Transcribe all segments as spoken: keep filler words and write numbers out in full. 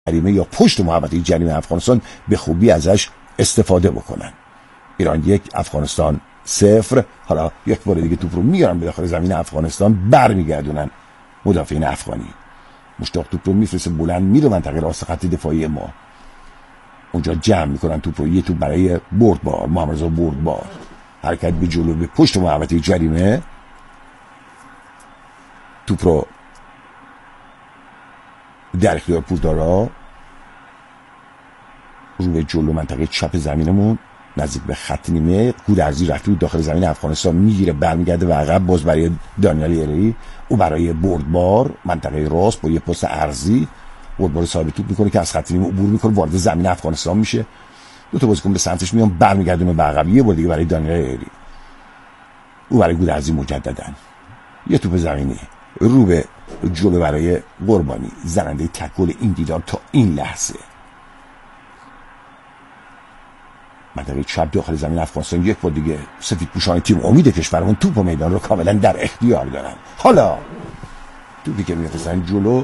جریمه یا پشت محوطه جریمه افغانستان به خوبی ازش استفاده بکنن. ایران یک، افغانستان صفر. حالا یک بار دیگه توپ رو میارن به داخل زمین افغانستان، برمیگردونن مدافعین افغانی. مشتاق توپ رو میفرسته بلند میره منطقه راست خط دفاعی ما، اونجا جمع میکنن توپ رو. یه توپ برای بردبار، محمد رضا بردبار، حرکت به جلو به پشت محوطه جریمه، توپ رو در اختیار پوردارا رو به جلو منطقه چپ زمینمون نزدیک به خط نیمه. گودرزی رفته داخل زمین افغانستان، میگیره برمیگرده و عقب، باز برای دانیال ایری، او برای بردبار منطقه راست با یه پست عرضی بردبار صاحب توپ میکنه که از خط نیمه عبور میکنه، وارد زمین افغانستان میشه. دو تا بازیکن به سمتش میان، برمیگردونه به عقب، یه بار دیگه برای دانیال ایری، او برای گودرزی مجددا یه توپ زمینی رو به جلو برای قربانی، زننده تکل این دیدار تا این لحظه. منطقه چپ داخل زمین افغانستان یک بار دیگه سفیدپوشان تیم امید کشورمون توپ و میدان رو کاملا در اختیار دارن. حالا توپی که میفرستن جلو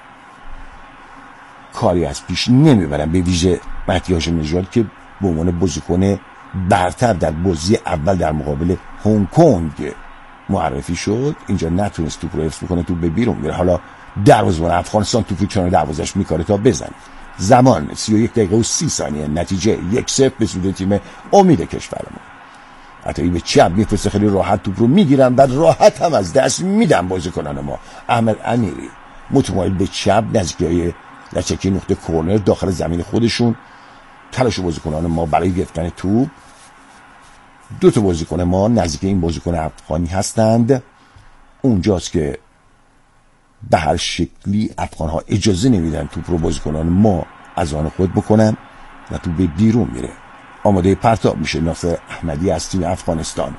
کاری از پیش نمیبرن، به ویژه مهدی هاشم نژاد که به عنوان بازیکن برتر در بازی اول در مقابل هنگ کنگ معرفی شد، اینجا نتونست توپ رو حفظ بکنه، توپ به بیرون میره. حالا دروازه‌بان افغانستان توپ کنار دروازش میکاره تا بزنه. زمان سی و یک دقیقه و سی ثانیه، نتیجه یک صفر به سود تیم امید کشورمون. حتی به چپ میفرسته، خیلی راحت توپ رو میگیرن و راحت هم از دست میدن بازیکنان ما. احمد امیری متمایل به چپ نزدیکی لچکی نقطه کورنر داخل زمین خودشون. تلاش بازیکنان ما برای گرفتن توپ، دو تا بازیکن ما نزدیک این بازیکن افغانی هستند. اونجاست که به هر شکلی افغان ها اجازه نمیدن توپ رو بازیکنان ما از آن خود بکنن و توپ به بیرون میره. آماده پرتاب میشه ناصر احمدی از تیم افغانستان.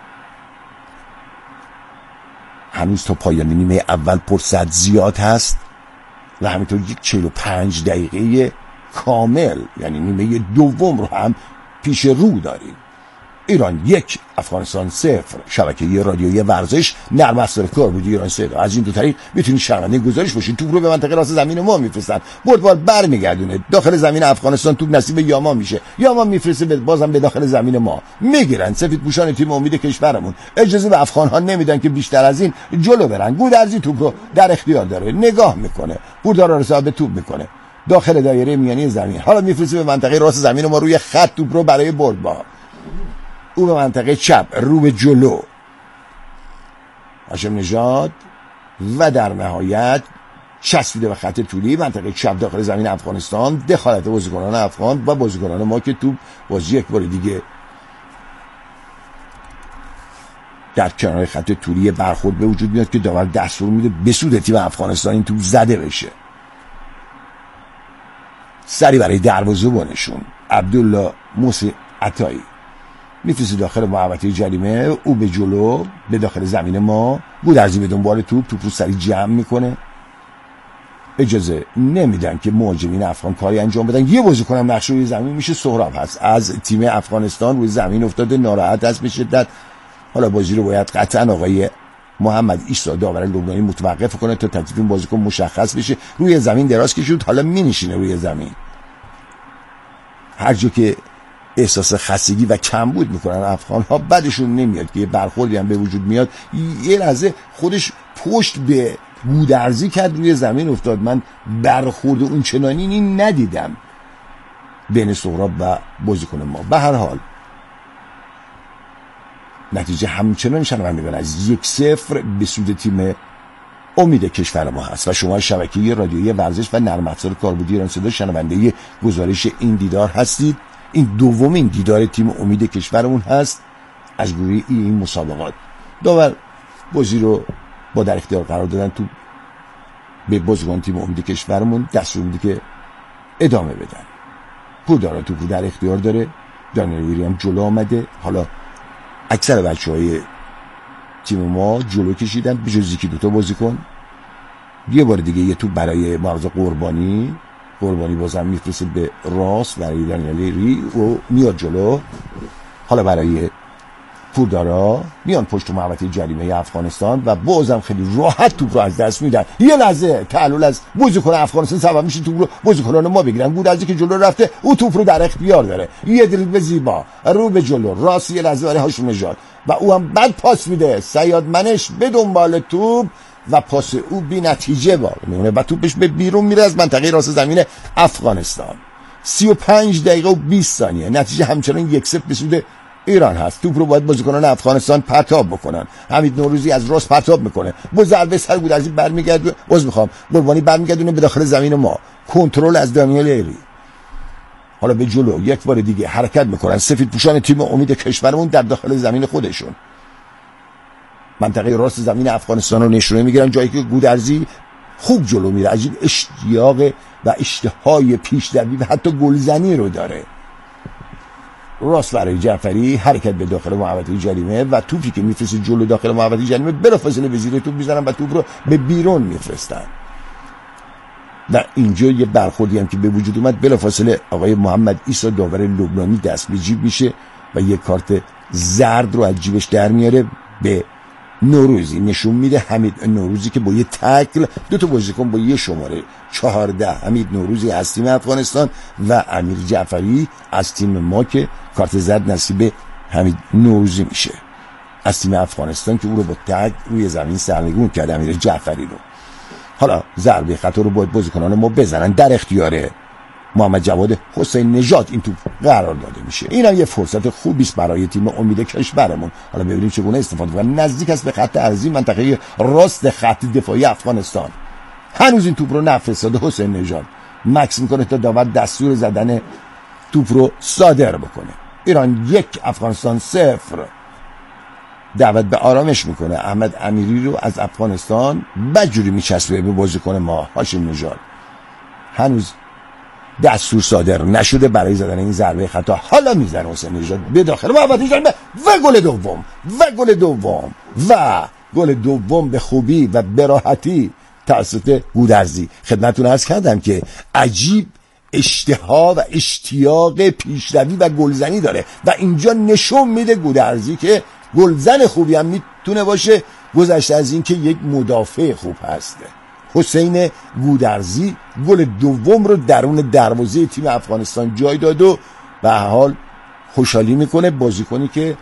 هنوز تا پایان نیمه اول فرصت زیاد هست و همینطور یک چهل و پنج دقیقه کامل، یعنی نیمه دوم رو هم پیش رو داریم. ایران یک، افغانستان صفر. شبکه رادیویی ورزش نرم افزار کار بود ایران صدا. از این دو طریق میتونید شنونده گزارش باشید. توپ رو به منطقه راست زمین ما میفرستن، بردبال برمیگردونه داخل زمین افغانستان، توپ نصیب یاما میشه، یاما میفرسته بازم به داخل زمین ما، میگیرن سفیدپوشان تیم امید کشورمون. اجازه به افغان ها نمیدن که بیشتر از این جلو برن. گودرزی توپ رو در اختیار داره، نگاه میکنه، پوردارا رو صاحب توپ میکنه داخل دایره میانی زمین. حالا میفرسته به منطقه راست زمین ما، روی خط توپ رو برای بردبار، او به منطقه چپ رو به جلو هاشم نژاد و در نهایت چسبیده به خط طولی منطقه چپ داخل زمین افغانستان. دخالت بازیکنان افغان و بازیکنان ما که توپ باز یک بار دیگه در کنار خط طولی برخورد به وجود میاد که داور دستور میده به سود تیم افغانستان این توپ زده بشه. سری برای دروازه‌بانشون عبدالله موسی عطایی میفرسته داخل محوطه جریمه، او به جلو به داخل زمین ما. گودرزی به دنبال توپ، توپ رو سریع جمع میکنه، اجازه نمیدن که مهاجمین افغان کاری انجام بدن. یه بازیکن هم نقش روی زمین میشه، سهراب هست از تیم افغانستان، روی زمین افتاده، ناراحت است به شدت. حالا بازی رو باید قطعا آقای محمد عیسی داور لبنانی متوقف کنه تا تکلیف این بازیکن مشخص بشه. روی زمین دراز کشید، حالا مینشینه روی زمین. هر جا که احساس خستگی و کمبود میکنن افغان ها، بعدشون نمیاد که یه برخوردی هم به وجود میاد. یه لحظه خودش پشت به گودرزی کرد، روی زمین افتاد. من برخورد اون چنانی ندیدم بین سهراب و بازیکن ما. به هر حال نتیجه همچنان شنوندگان از یک صفر به سود تیم امید کشور ما هست و شما شبکه رادیویی ورزش و نرم افزار کاربردی ایران صدا شنونده گزارش این دیدار هستید. این دومین دیدار تیم امید کشورمون هست از گروه ای این مسابقات. داور بازی رو با در اختیار قرار دادن، تو به بازیکن تیم امید کشورمون دستور میده که ادامه بدن. پوردارا توپو در اختیار داره، دانیال ایری هم جلو آمده. حالا اکثر بچهای تیم ما جلو کشیدن به جز یکی دوتا بازیکن. یه بار دیگه یه توپ برای معرض قربانی، قربانی بازم میفرسته به راست برای دانیال ایری و میاد جلو. حالا برای پوردارا میان پشت محوطه جریمه افغانستان و بازم خیلی راحت توپ رو از دست میدن. یه لحظه تعلل از بازیکن افغانستان سبب میشه توپ رو بازیکنان ما بگیرن. گودرزی که جلو رفته او توپ رو در اختیار داره، یه دریبل زیبا رو به جلو راست، یه لحظه برای هاشم نژاد و او هم بد پاس میده. صیاد منش به دنبال توپ و پاس او بی نتیجه باقی میمونه و توپش به بیرون میره از منطقه راست زمین افغانستان. سی و پنج دقیقه و بیست ثانیه، نتیجه همچنان یک صفر به سود ایران هست. توپ رو باید بازیکنان افغانستان پرتاب بکنن. حمید نوروزی از راست پرتاب میکنه، با ضربه سر گودرزی برمیگرده، عذر میخوام، قربانی برمیگردونه به داخل زمین ما. کنترل از دانیل ایری. حالا به جلو یک بار دیگه حرکت میکنن سفید پوشان تیم امید کشورمون در داخل زمین خودشون. منطقه راست زمین افغانستان رو نشونه میگیرن، جایی که گودرزی خوب جلو میره، عجیب اشتیاق و اشتهای پیشروی و حتی گلزنی رو داره. راست برای جعفری حرکت به داخل محوطه جریمه و توپی که میفرسته جلو داخل محوطه جریمه بلافاصله به زیر توپ میزنن و توپ رو به بیرون میفرستن. و اینجا یه برخوردی هم که به وجود اومد، بلافاصله آقای محمد عیسی داور لبنانی دست به جیب میشه و یه کارت زرد رو از جیبش در میاره، به نوروزی نشون میده. حمید نوروزی که با یه تکل دو تا بازیکن با یه شماره چهارده، حمید نوروزی از تیم افغانستان و امیر جعفری از تیم ما، که کارت زرد نصیب حمید نوروزی میشه از تیم افغانستان که او رو با تک روی زمین سرنگون کرد امیر جعفری رو. حالا ضربه خطا رو باید بازیکنان ما بزنن، در اختیار محمد جواد حسین نژاد این توپ قرار داده میشه. این هم یه فرصت خوبی است برای تیم امید کشورمون. حالا ببینیم چگونه استفاده کنن. نزدیک است به خط عرضی منطقه راست خط دفاعی افغانستان. هنوز این توپ رو نفرستاده حسین نژاد، مکس میکنه تا داور دستور زدن توپ رو صادر بکنه. ایران یک افغانستان صفر. دعوت به آرامش میکنه. احمد امیری رو از افغانستان بدجوری میچسبه به بازیکن ما هاشم نژاد. هنوز دستور صادر نشده برای زدن این ضربه خطا. حالا میزنه حسین نژاد به داخل محوطه جریمه و گل دوم و گل دوم و گل دوم به خوبی و براحتی توسط گودرزی. خدمتتون عرض کردم که عجیب اشتها و اشتیاق پیشروی و گلزنی داره و اینجا نشون میده گودرزی که گلزن خوبی هم میتونه باشه، گذشته از این که یک مدافع خوب هسته. حسین گودرزی گل دوم رو درون دروازه تیم افغانستان جای داد و به حال خوشحالی میکنه. بازیکنی که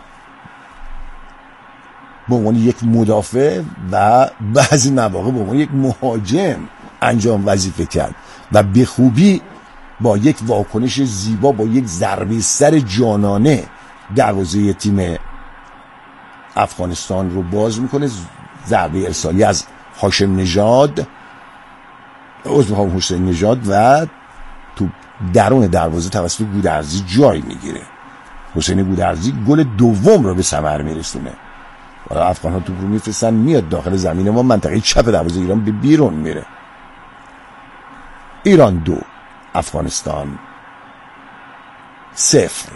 به عنوان یک مدافع و بعضی مواقع به عنوان یک مهاجم انجام وظیفه کرد و به خوبی با یک واکنش زیبا، با یک ضربه سر جانانه دروازه تیم افغانستان رو باز میکنه. ضربه ارسالی از هاشم نژاد، عذرخواهم حسین نژاد، و تو درون دروازه توسط گودرزی جای میگیره. حسین گودرزی گل دوم رو به ثمر میرسونه. حالا افغان ها توپ رو میفرستن، میاد داخل زمین ما، منطقه چپ دروازه ایران به بیرون میره. ایران دو افغانستان صفر.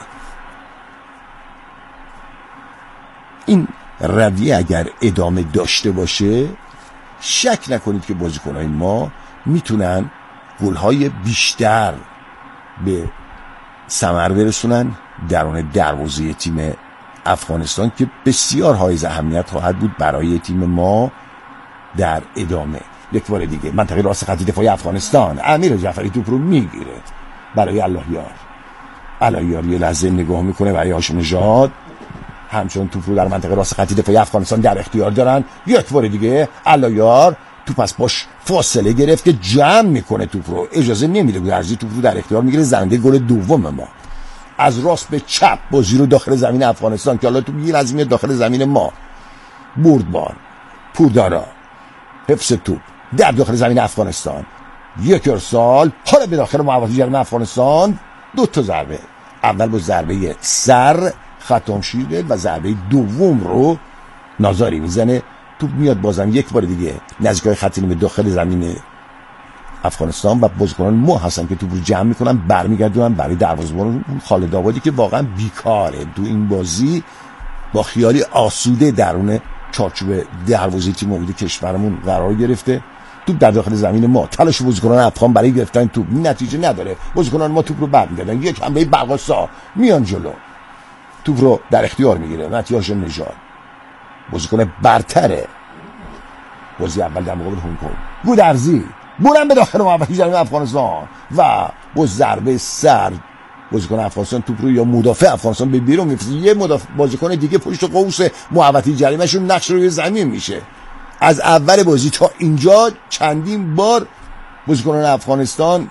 این رویه اگر ادامه داشته باشه، شک نکنید که بازیکن‌های ما میتونن گل‌های بیشتر به ثمر برسونن درون دروازه تیم افغانستان که بسیار حائز اهمیت خواهد بود برای تیم ما در ادامه. یک بار دیگه منطقه راست خط دفاعی افغانستان، امیر جعفری توپ رو میگیره برای اللهیار. اللهیار یه لحظه نگاه میکنه برای هاشم نژاد، همچون توپ رو در منطقه راست خط دفاعی افغانستان در اختیار دارن. یک بار دیگه اللهیار توپ از باش فاصله گرفت که جمع میکنه توپ رو، اجازه نمیده گودرزی توپ رو در اختیار میگیره. زنده گل دوم ما از راست به چپ بازی رو داخل زمین افغانستان که حالا توپ یه لازمه داخل زمین ما. بردبان، پوردارا، حفظ توپ در داخل زمین افغانستان، یک ارسال، حالا به داخل محوطه جریمه افغانستان. دو تا ضربه، اول با ضربه سر ختم شده و ضربه دوم رو نازاری میزنه. توپ میاد بازم یک بار دیگه نزدیکای خط نیمه داخل زمین افغانستان و بازیکنان ما هستن که توپ رو جمع میکنن برمیگردونن برای دروازه‌بان خالد آبادی که واقعا بیکاره تو این بازی، با خیالی آسوده درون چارچوب دروازه تیم امید کشورمون قرار گرفته. توپ در داخل زمین ما، تلاش بازیکنان افغان برای گرفتن توپ نتیجه نداره. بازیکنان ما توپ رو برمیگردن. یک حمله برقاسا میان جلو، توپ رو در اختیار میگیره مهدی هاشم نژاد، بازیکن برتره بازی اول در مقابل هنگ کنگ. گودرزی برن به داخل محوطه جریمه افغانستان و با ضربه سر بازیکن افغانستان توپ رو یا مدافع افغانستان به بیرون میفرسته. یه مدافع بازیکن دیگه پشت قوس محوطه جریمه شون نقش روی زمین میشه. از اول بازی تا اینجا چندین بار بازیکنان افغانستان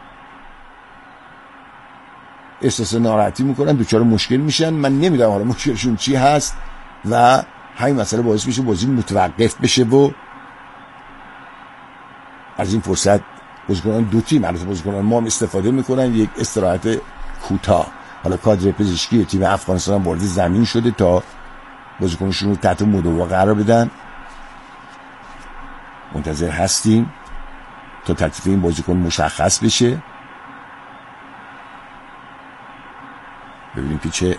احساس ناراحتی میکنن، دوچار مشکل میشن. من نمیدونم حالا مشکلشون چی هست و همین مسئله باعث میشه بازی متوقف بشه و از این فرصت بازیکنان دو تیم البته بازیکنان ما هم استفاده میکنن، یک استراحت کوتاه. حالا کادر پزشکی تیم افغانستان وارد زمین شده تا بازیکنشون رو تحت مداوا قرار بدن. منتظر هستیم تا تکلیف این بازیکن مشخص بشه، ببینیم که چه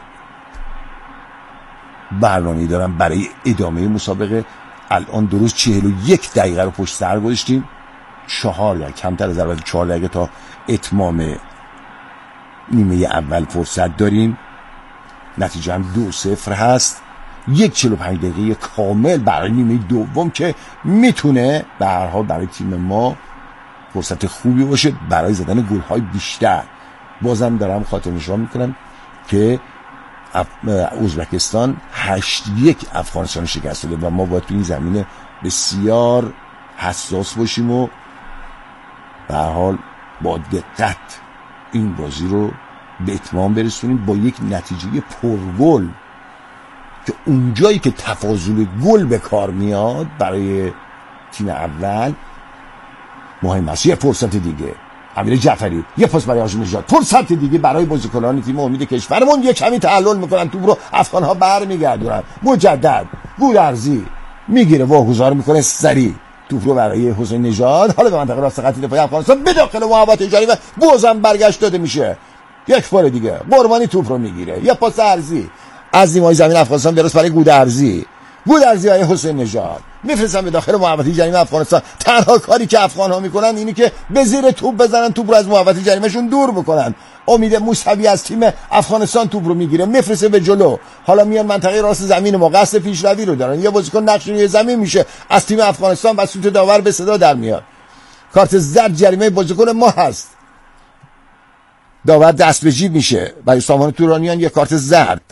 برنامه‌ای دارن برای ادامه مسابقه. الان درست چهل و یک دقیقه رو پشت سر گذاشتیم، چهار دقیقه کمتر از البته چهار دقیقه تا اتمام نیمه اول فرصت داریم. نتیجه هم دو صفر هست. یک چهل و پنج دقیقه کامل برای نیمه دوم که میتونه به هر حال برای تیم ما فرصت خوبی باشه برای زدن گل‌های بیشتر. بازم دارم خاطر نشان میکنم که ازبکستان هشت یک افغانستان شکست داده و ما باید تو این زمینه بسیار حساس باشیم و به هر حال با دقت این بازی رو به اتمام برسونیم با یک نتیجه پرگل که اونجایی که تفاضل گل به کار میاد برای تیم اول مهم است. یه فرصت دیگه امیر جعفری، یه پاس برای هاشم نژاد، فرصت دیگه برای بازیکنان تیم امید کشورمون. یه کمی تعلل میکنن توپ رو افغان ها برمیگردونن. مجدد گودرزی میگیره واگذار میکنه سریع توپ رو برای حسین نژاد، حالا به منطقه راست خط دفاعی افغانستان به داخل محوطه جریمه بازم برگشت داده میشه. یک بار دیگه قربانی توپ رو میگیره، یه پاس ارضی از نیمه زمین افغانستان درست برای گودرزی. گودرزی های حسین نژاد میفرستن به داخل محوطه جریمه افغانستان. تنها کاری که افغان ها میکنن اینی که به زیر توپ بزنن، توپ رو از محوطه جریمه شون دور بکنن. امید موسوی از تیم افغانستان توپ رو میگیره میفرسته به جلو. حالا میان منطقه راست زمین ما قصد پیشروی رو دارن. یه بازیکن نقش روی زمین میشه از تیم افغانستان و سوت داور به صدا در میاد. کارت زرد جریمه بازیکن ما هست. داور دست به جیب میشه برای سامان تورانیان، یه کارت زرد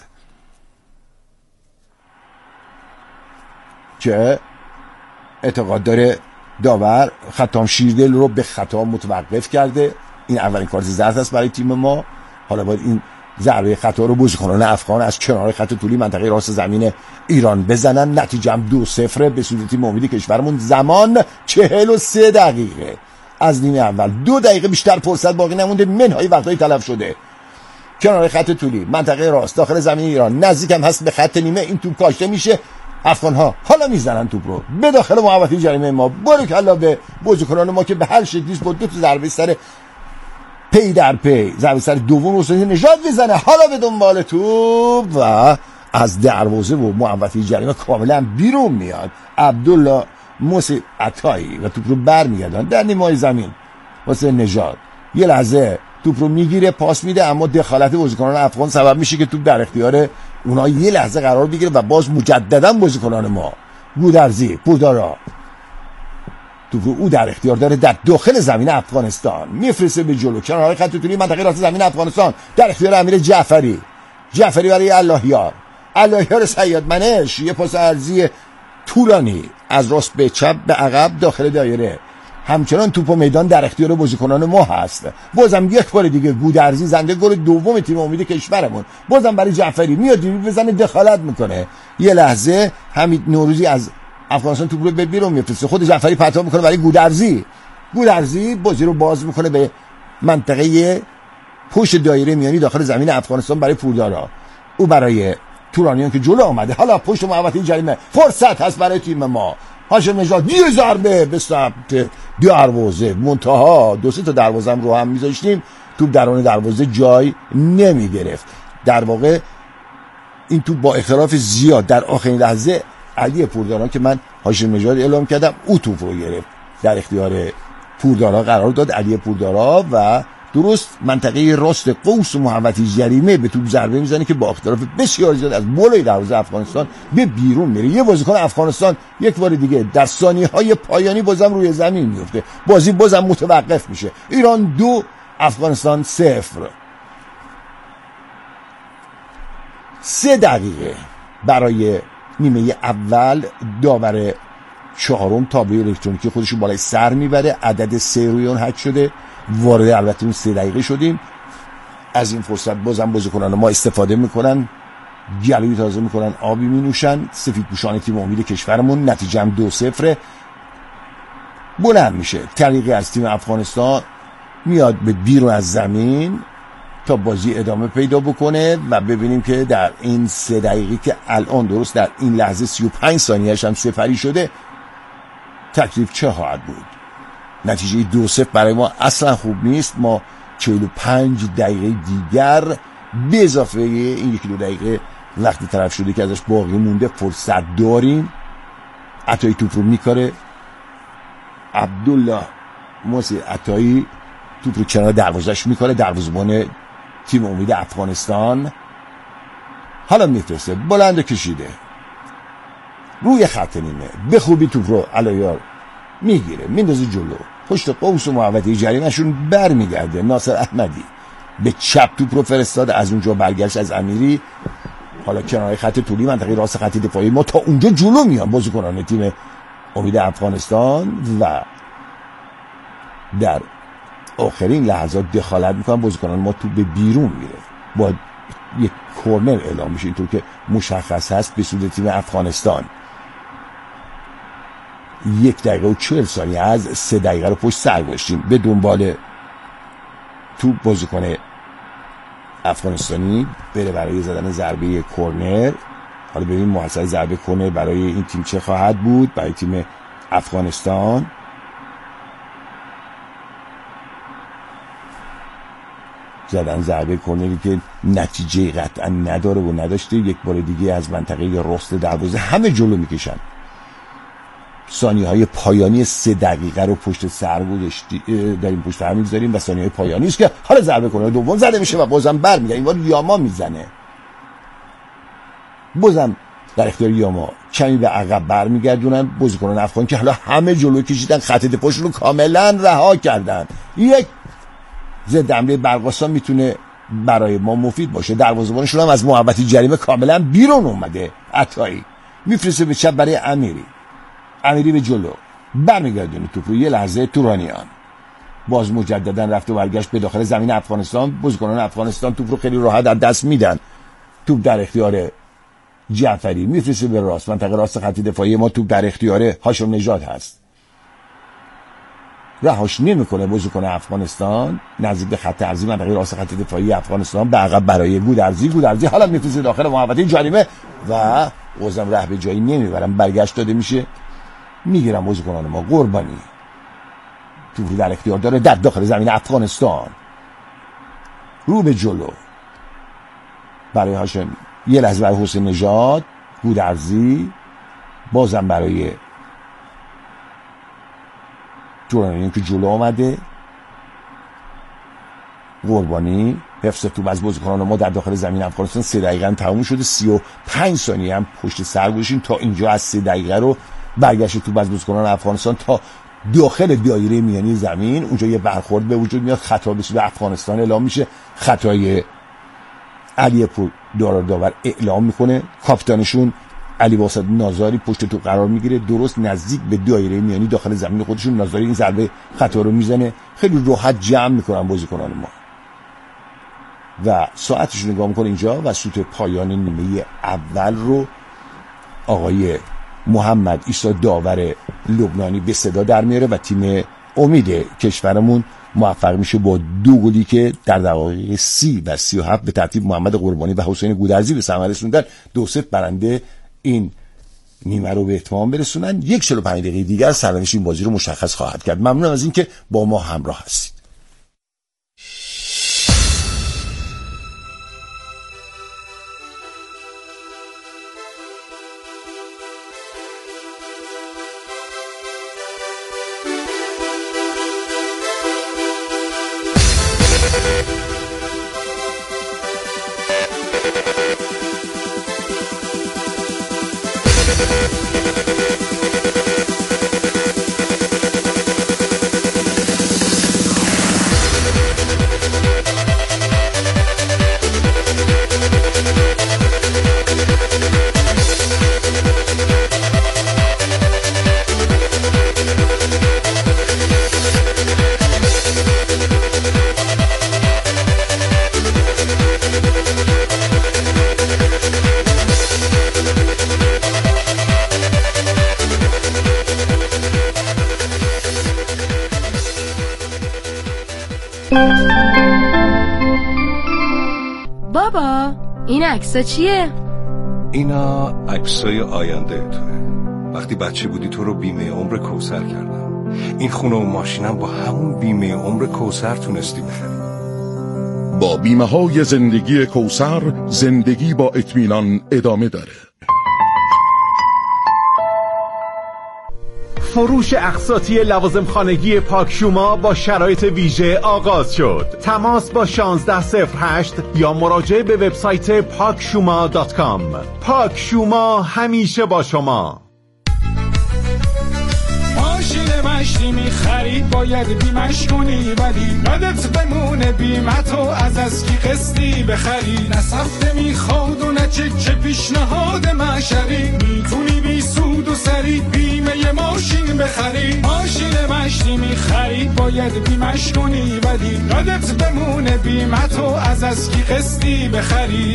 که اعتقاد داره داور خطام شیردل رو به خطا متوقف کرده. این اولین کارت زرد است برای تیم ما. حالا باید این ضربه خطا رو بازیکنان افغان از کنار خط طولی منطقه راست زمین ایران بزنن. نتیجه هم دو صفر به سود تیم امید کشورمون. زمان چهل و سه دقیقه از نیمه اول. دو دقیقه بیشتر فرصت باقی نمونده، منهای وقتایی تلف شده. کنار خط طولی منطقه راست داخل زمین ایران، نزدیک هم هست به خط نیمه. این توپ کاشته میشه. افغان ها حالا میزنن توپ رو به داخل محوطه جریمه ما. بارکالله به بازیکنان ما که به هر شکلی با دو تا ضربه سر پی در پی، ضربه سر دوم حسین نژاد میزنه. حالا به دنبال توپ و از دروازه و محوطه جریمه کاملا بیرون میاد عبدالله موسی عطایی و توپ رو برمیگردن در نیمه زمین. حسین نژاد یه لحظه توپ رو میگیره پاس میده، اما دخالت بازیکنان افغان سبب میشه که توپ در اختیار اونها یه لحظه قرار بگیره و باز مجددا بازیکنان ما گودرزی پودارا توپ رو او در اختیار داره در داخل زمین افغانستان میفرسته به جلو کنار خط طولی منطقه راست زمین افغانستان در اختیار امیر جعفری. جعفری برای اللهیار، اللهیار سیاد منش، یه پاس ارضی طولانی از راست به چپ به عقب داخل دایره. همچنان توپ و میدان در اختیار بازیکنان ما هست. بازم یک بار دیگه گودرزی زنده گل دوم تیم امید کشورمون. بازم برای جعفری میاد بزنه، دخالت میکنه. یه لحظه حمید نوروزی از افغانستان توپ رو به بیرون میفرسته، خود جعفری پرتاب میکنه برای گودرزی. گودرزی بازی رو باز میکنه به منطقه پشت دایره میانی داخل زمین افغانستان برای پوردارا. او برای تورانیان که جلو آمده. حالا پشت محوطه جریمه فرصت هست برای تیم ما. هاشم نژاد یه ضربه به سمت دروازه، منتها دو سه تا دروازه هم رو هم میذاشتیم، توپ درون دروازه جای نمی گرفت. در واقع این توپ با اختلاف زیاد در آخرین لحظه علی پوردارا که من هاشم نژاد اعلام کردم او توپ رو گرفت، در اختیار پوردارا قرار داد علی پوردارا و درست منطقه راست قوس و محوطه جریمه به توپ ضربه میزنه که با اختلاف بسیار زیاد از بالای دروازه افغانستان به بیرون میره. یه بازیکن افغانستان یک بار دیگه در ثانیه‌های پایانی بازم روی زمین میفته، بازی بازم متوقف میشه. ایران دو، افغانستان صفر. سه دقیقه برای نیمه اول داور چهارم تابلوی الکترونیکی خودشو بالای سر میبره، عدد سه روی اون حک شده، وارد البته اون سه دقیقه شدیم. از این فرصت بازم بازیکنان ما استفاده میکنن، گلوی تازه میکنن، آبی مینوشن. سفید پوشان تیم امید کشورمون نتیجه هم دو صفر بلند میشه. طریقی از تیم افغانستان میاد به بیرون از زمین تا بازی ادامه پیدا بکنه و ببینیم که در این سه دقیقه که الان درست در این لحظه سی و پنج ثانیهش هم صفری شده تکلیف چه خواهد بود. نتیجه دو صفر برای ما اصلا خوب نیست. ما چهل و پنج دقیقه دیگر به اضافه این یکی دو دقیقه وقتی طرف شده که ازش باقی مونده فرصت داریم. عطایی توپ رو میکاره، عبدالله موسی عطایی توپ رو کنار دروازش میکاره، دروازه‌بان تیم امید افغانستان حالا میفرسته بلند کشیده روی خط نیمه، به خوبی توپ رو علایار میگیره میندازه جلو، پشت قوس و محوطه جریمه‌شون برمیگرده. ناصر احمدی به چپ توپ رو فرستاد، از اونجا برگشت از امیری، حالا کنار خط طولی منطقه راست خط دفاعی ما تا اونجا جلو میان بازیکنان تیم امید افغانستان و در آخرین لحظات دخالت میکنن. بازیکنان ما توپ به بیرون میره، با یک کورنر اعلام میشه، اینطور که مشخص هست به سود تیم افغانستان. یک دقیقه و چهل ثانیه از سه دقیقه رو پشت سر گذاشتیم. به دنبال توپ بازیکن افغانستانی بره برای زدن ضربه کورنر. حالا ببینیم محصل ضربه کورنر برای این تیم چه خواهد بود، برای تیم افغانستان. زدن ضربه کورنری که نتیجه قطعا نداره و نداشته. یک بار دیگه از منطقه راست دروازه همه جلو میکشن. ثانیه های پایانی سه دقیقه رو پشت سر گذاشتی داریم، پشت سر میگذاریم و ثانیه های پایانی است که حالا ضربه کورنر دوم زده میشه و بازم برمیگرده. این بار یاما میزنه، بازم در اختیار یاما کمی به عقب برمیگردونن بازیکنان افغان که حالا همه جلو کشیدن، خط دفاعشون رو کاملا رها کردن. یک ضد حمله برقاسان میتونه برای ما مفید باشه. دروازه‌بانشون هم از محوطه جریمه کاملا بیرون اومده. عطایی میفرسته به چپ برای امیری، امیری به جلو برمیگردونه توپ رو. یه لحظه تورانیان باز مجددا رفت و برگشت به داخل زمین افغانستان. بازیکنان افغانستان توپ رو خیلی راحت از دست میدن. توپ در اختیار جعفری میفرسته به راست منطقه راست خط دفاعی ما. توپ در اختیار هاشم نژاد هست، رهاش نمیکنه بازیکن افغانستان نزدیک به خط ارضی منطقه راست خط دفاعی افغانستان. به عقب برای گودرزی، گودرزی حالا میفرسته داخل محوطه جریمه و بازم ره به جایی نمیبرن، برگشت داده میشه. میگیرم بازیکنان ما. قربانی توپ در اختیار داره در داخل زمین افغانستان، رو به جلو برای هاشم، یه لحظه برای حسین نژاد، گودرزی بازم برای تورانیان که جلو آمده، قربانی حفظ توپ از بازیکنان ما در داخل زمین افغانستان. سه دقیقه هم تموم شده، سی و پنج ثانیه هم پشت سر گذاشتیم تا اینجا. از سه دقیقه رو برگشت توپ از بازیکنان افغانستان تا داخل دایره میانی زمین. اونجا یه برخورد به وجود میاد، خطا به سود افغانستان اعلام میشه. خطای علی پور دارا داور اعلام میکنه. کاپیتانشون علی واسط نازاری پشت تو قرار میگیره، درست نزدیک به دایره میانی داخل زمین خودشون. نازاری این ضربه خطا رو میزنه، خیلی راحت جمع میکنن بازیکنان ما و ساعتشون نگاه میکنه اینجا و سوت پایان نیمه اول رو آقای محمد عیسی داور لبنانی به صدا در میاره و تیم امید کشورمون موفق میشه با دو گلی که در دقایق سی و سی و هفت به ترتیب محمد قربانی و حسین گودرزی به ثمر رسوندن. دو صفر برنده این نیمه رو به اتمام برسونن. یک چهل و پنج دقیقه دیگر سرنوشت این بازی رو مشخص خواهد کرد. ممنونم از اینکه با ما همراه هستید. بابا این عکسا چیه؟ اینا عکسای آینده توه. وقتی بچه بودی تو رو بیمه عمر کوثر کردم. این خونه و ماشینم با همون بیمه عمر کوثر تونستی بخری. با بیمه های زندگی کوثر زندگی با اطمینان ادامه داره. فروش اقساطی لوازم خانگی پاکشوما با شرایط ویژه آغاز شد. تماس با شانزده صفر هشت یا مراجعه به وبسایت پاکشوما دات کام. پاکشوما همیشه با شما. ماشین مشتی میخرید باید بیمش کنی، ولی یادت بمونه بیمتو از از کی قسطی بخری. نه سفته میخواد و نه چک پیشنهاد مشری، میتونی بی سود و سری بیمه ماشین بخری. ماشین مشتی میخرید باید بیمش کنی، ولی یادت بمونه بیمتو از از کی قسطی بخری.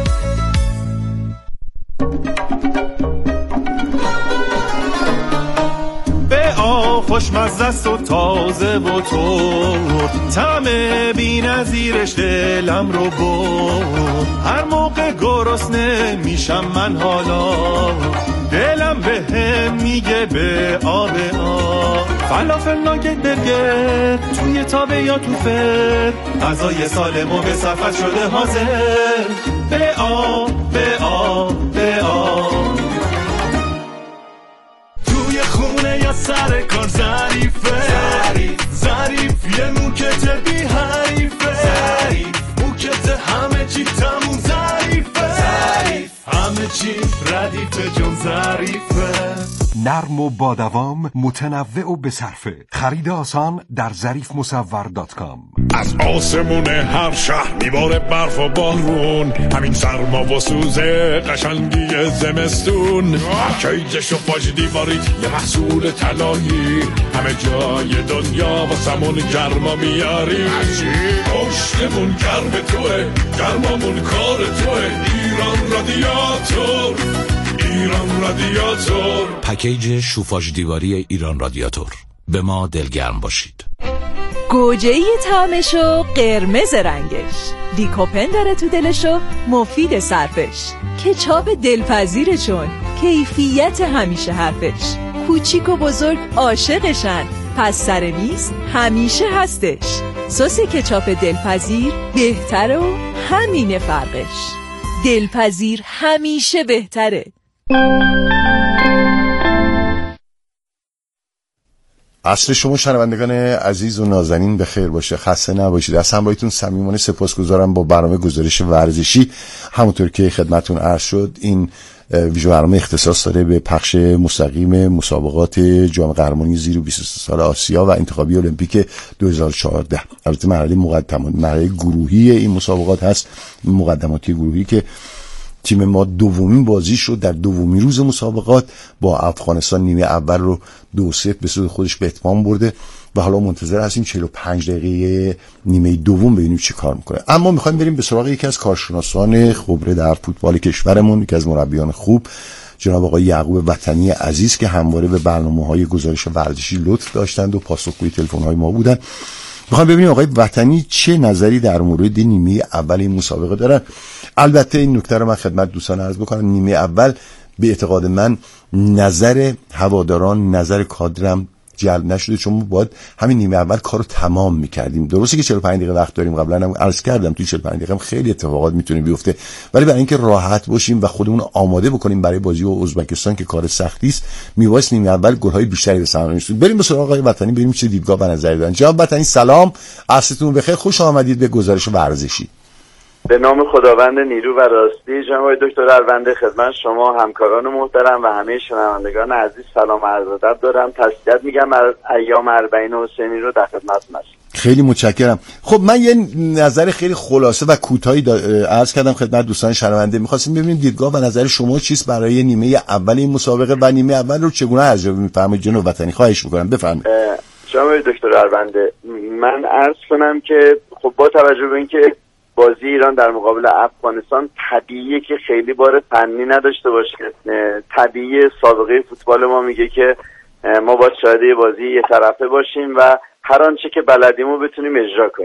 خوشمزه است و تازه و تور، طعم بی‌نظیرش دلم رو برد. هر موقع گرسنه میشم من حالا، دلم به هم میگه به آب آب. فلافل ناگت برگر توی تابه یا تو فر، غذای سالم و به صفحت شده حاضر. به آب به آب به آب. توی خونه یا سر کار ظریفه، ظریف یه موکت بی حریفه، موکت همه چی تموم ظریفه، همه چی ردیفه جون ظریفه. نرم و با دوام، متنوع و بصرفه. خرید آسان در ظریف مصور دات کام. از آسمون هر شهر میباره برف و بارون، همین سرما و سوزه قشنگی زمستون. کیج شفاژ دیواریت یه محصول طلایی، همه جای دنیا واسمون گرما میاری. پشتمون گرم توه، گرمامون کار توه. ایران رادیاتور، ایران رادیاتور. پکیج شوفاژ دیواری ایران رادیاتور. به ما دلگرم باشید. گوجه‌ای طعمشو قرمز رنگش، لیکوپن داره تو دلشو مفید صرفش. کچاپ دلپذیره چون کیفیت همیشه حرفش. کوچیک و بزرگ عاشقشن، پس سر میز همیشه هستش. سس کچاپ دلپذیر بهتره و همینه فرقش. دلپذیر همیشه بهتره. عصر شما شنوندگان عزیز و نازنین به خیر باشه، خسته نباشید. از همراهیتون صمیمانه سپاسگزارم با برنامه گزارش ورزشی. همونطور که خدمتتون عرض شد این ویژه برنامه اختصاص داره به پخش مستقیم مسابقات جام قهرمانی زیر بیست و سه سال آسیا و انتخابی المپیک دو هزار و چهارده. البته مرحله مقدمات، مرحله گروهی این مسابقات هست، مقدماتی گروهی که تیم ما دومین بازی شد در دومین روز مسابقات با افغانستان. نیمه اول رو دو صفر به سود خودش به اتمام برده و حالا منتظر هستیم چهل و پنج دقیقه نیمه دوم ببینیم چی کار میکنه. اما میخوایم بریم به سراغ یکی از کارشناسان خبره در فوتبال کشورمون، یکی از مربیان خوب، جناب آقای یعقوب وطنی عزیز که همواره به برنامه‌های گزارش ورزشی لطف داشتند و پاسخگوی تلفن‌های ما بودند. میخوام ببینیم آقای وطنی چه نظری در مورد نیمه اول این مسابقه دارن. البته این نکته رو من خدمت دوستان عرض بکنم، نیمه اول به اعتقاد من نظر هواداران، نظر کادرم جلب نشده، چون ما باید همین نیمه اول کارو تمام میکردیم. درسته که چهل و پنج دقیقه وقت داریم، قبلا هم عرض کردم توی چهل و پنج دقیقه خیلی اتفاقات میتونه بیفته، ولی برای اینکه راحت باشیم و خودمون آماده بکنیم برای بازی با ازبکستان که کار سختی است، میواسط نیمه اول گل‌های بیشتری به ثمر برسونیم. بریم به سراغ آقای وطنی، بریم چه دیدگاه و نظری دارن. جناب وطنی سلام، عصرتون بخیر، خوش آمدید به گزارش ورزشی. به نام خداوند نیرو و راستی، جناب دکتر الونده، خدمت شما همکاران محترم و همه شنوندگان عزیز سلام و عرض ادب دارم. تسلیت میگم ایام اربعین حسینی رو در خدمتتون هستم. خیلی متشکرم. خب من یه نظر خیلی خلاصه و کوتاهی عرض کردم خدمت دوستان شنونده. می‌خواستیم ببینیم دیدگاه و نظر شما چیست برای نیمه اول این مسابقه و نیمه اول رو چگونه ارزیابی می‌فرمایید جناب وطنی؟ خواهش می‌کنم بفرمایید. جناب دکتر الونده، من عرض کنم که خب با توجه به اینکه بازی ایران در مقابل افغانستان طبیعیه که خیلی بار فنی نداشته باشه. طبیعی سابقه فوتبال ما میگه که ما باید شاهد بازی یه طرفه باشیم و هر آنچه که بلدیمو بتونیم اجرا کنیم.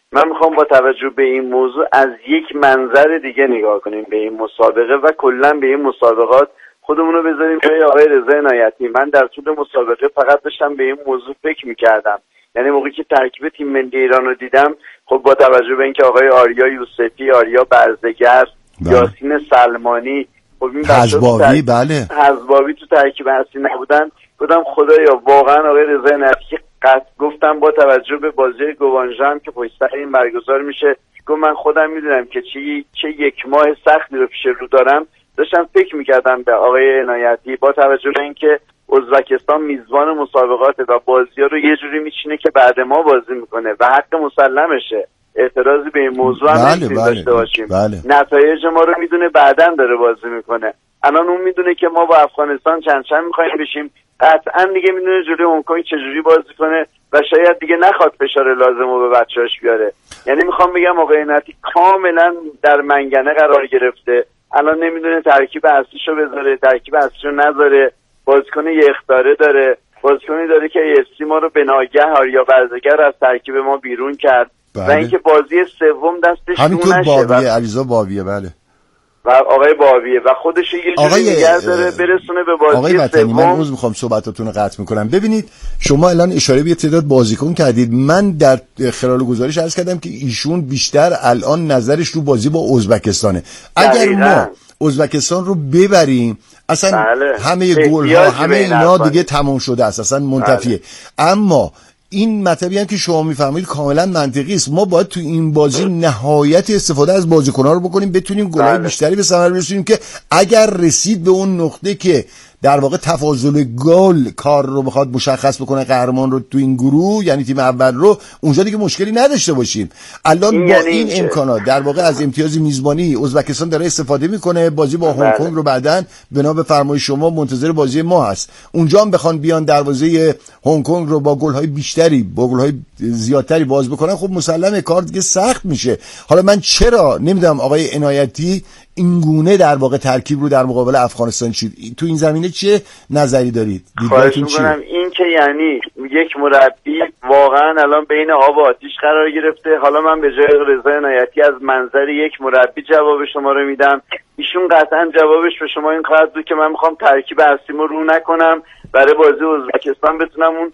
من میخوام با توجه به این موضوع از یک منظر دیگه نگاه کنیم به این مسابقه و کلا به این مسابقات خودمون رو بذاریم جای آقای رضا عنایتی. من در طول مسابقه فقط داشتم به این موضوع فکر میکردم، یعنی موقعی که ترکیب تیم ملی ایران رو دیدم، خب با توجه به اینکه آقای آریا یوسفی، آریا برزگر، یاسین سلمانی، خب این حزباوی، بله حزباوی تو ترکیب اصلی نبودن، گفتم خدایا واقعا آقای رضا عنایتی قط گفتم با توجه به بازی گوانژان که پشت سر این برگزار میشه، گفت من خودم میدونم که چه چه یک ماه سختی رو پیش رو دارم. داشتم فکر میکردم به آقای عنایتی با توجه به اینکه ازبکستان میزبان مسابقات و بازی‌ها رو یه جوری میچینه که بعد ما بازی میکنه و حق مسلمشه، اعتراضی به این موضوع هم بله نمیتونیم بله داشته باشیم. بله. نتایج ما رو میدونه، بعداً داره بازی میکنه. الان اون میدونه که ما با افغانستان چند چند میخوایم بشیم، قطعا دیگه میدونه جلوی هنگ کنگ چجوری بازی کنه و شاید دیگه نخواد فشار لازم رو به بچه‌هاش بیاره. یعنی میخوام بگم آقای عنایتی کاملا در منگنه قرار گرفته، الان نمیدونه ترکیب اصلیشو بذاره، ترکیب اصلیشو نذاره، بازیکن یه اخطاره داره، بازیکنی داره که ایفسی ما رو به ناگه آریا برزگر از ترکیب ما بیرون کرد. بله. و اینکه بازی سوم دستش همینطور باویه، علیرضا باویه، بله، و آقای باویه و خودش یه جوری نگه داره برسونه به بازی آقای وطنی سوم. من عذر میخوام صحبتاتون رو قطع میکنم. ببینید شما الان اشاره به تعداد بازیکن کردید، من در خلال گزارش عرض کردم که ایشون بیشتر الان نظرش رو بازی با ازبکستانه. اگر ما ازبکستان رو ببریم اصلا بله. همه گل ها همه اینا دیگه تمام شده است، اصلا منتفیه. بله. اما این مطلبی هم که شما میفهمید کاملا منطقی است. ما باید تو این بازی نهایت استفاده از بازیکن‌ها رو بکنیم، بتونیم گل‌های بله. بیشتری به ثمر برسونیم که اگر رسید به اون نقطه که در واقع تفاضل گل کار رو بخواد مشخص بکنه قهرمان رو تو این گروه، یعنی تیم اول رو، اونجا دیگه مشکلی نداشته باشیم. الان این با این چه؟ امکانات در واقع از امتیاز میزبانی ازبکستان داره استفاده میکنه. بازی با هنگ کنگ رو بعداً بنا به فرمایش شما منتظر بازی ما هست. اونجا هم بخوان بیان دروازه هنگ کنگ رو با گل‌های بیشتری با گل‌های زیادتری باز بکنن، خب مسلمه کار دیگه سخت میشه. حالا من چرا نمیدونم آقای عنایتی این گونه در واقع ترکیب رو در مقابل افغانستان چید، تو این زمینه چه نظری دارید؟ خواهش میکنم. این که یعنی یک مربی واقعا الان بین آب و آتیش قرار گرفته. حالا من به جای رضا عنایتی از منظر یک مربی جواب شما رو میدم، ایشون قطعا جوابش به شما این خواهد بود که من میخوام ترکیب اصلیمو رو نکنم برای بازی ازبکستان، بتونم اون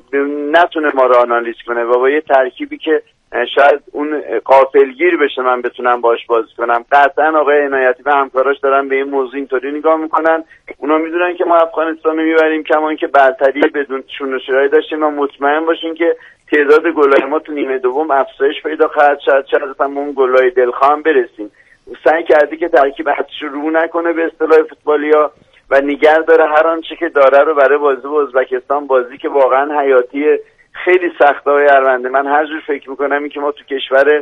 نتونه ما رو آنالیز کنه و با یه ترکیبی که شاید اون غافلگیر بشه من بتونم باش بازی کنم. قطعا آقای عنایتی و همکاراش دارن به این موضوع اینطوری نگاه میکنن، اونا میدونن که ما افغانستان رو میبریم، کما اینکه برتری بدون شونشرایی داشتیم و مطمئن باشین که تعداد گل‌های ما تو نیمه دوم افزایش پیدا خواهد شد، شاید هم اون گل‌های دلخواه برسیم. سعی کردی که ترکیب حدش رو نکنه به اصطلاح فوتبالیا و نگه داره هر آنچه که داره رو برای بازی با ازبکستان، بازی که واقعا حیاتیه، خیلی سخته های ارونده. من هر جور فکر میکنم این که ما تو کشور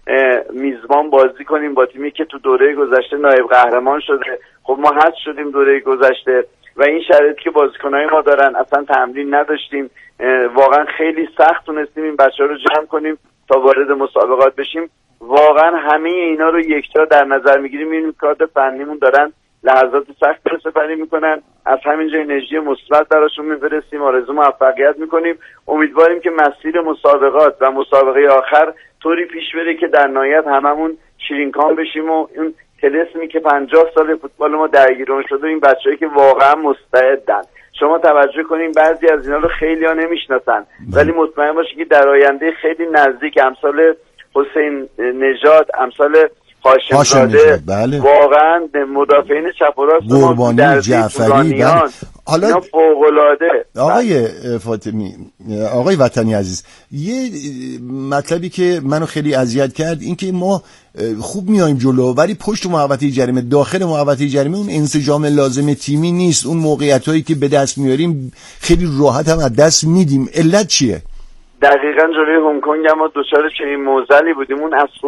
میزبان بازی کنیم با تیمی که تو دوره گذشته نایب قهرمان شده، خب ما حذف شدیم دوره گذشته و این شرایطی که بازیکنای ما دارن اصلا تمرین نداشتیم، واقعا خیلی سخت تونستیم این بچه‌ها رو جمع کنیم تا وارد مسابقات بشیم. واقعا همه اینا رو یکجا در نظر میگیریم، میبینیم کادر فنیمون دارن لحظات سخت رو سپری میکنن، از همینجا انرژی مثبت براشون میفرستیم، آرزو موفقیت میکنیم. امیدواریم که مسیر مسابقات و مسابقه آخر طوری پیش بره که در نهایت هممون شیرینکام بشیم و اون طلسمی که پنجاه سال فوتبال ما درگیرون شده این بچه‌ای که واقعا مستعدن. شما توجه کنین بعضی از اینا رو خیلی‌ها نمیشناسن، ولی مطمئن باشید که در آینده خیلی نزدیک امثال حسین نژاد، امثال هاشم زاده، بله. واقعا مدافعین چپ و راست قربانی جعفری، بله. حالا فوق‌العاده. آقای فاطمی، آقای وطنی عزیز، یه مطلبی که منو خیلی اذیت کرد این که ما خوب میایم جلو ولی پشت محوطه جریمه، داخل محوطه جریمه اون انسجام لازم تیمی نیست، اون موقعیتایی که به دست میاریم خیلی راحت هم از دست میدیم. علت چیه؟ دقیقاً جلوی هنگ کنگ ما دوچار چنین موزلی بودیم، اون از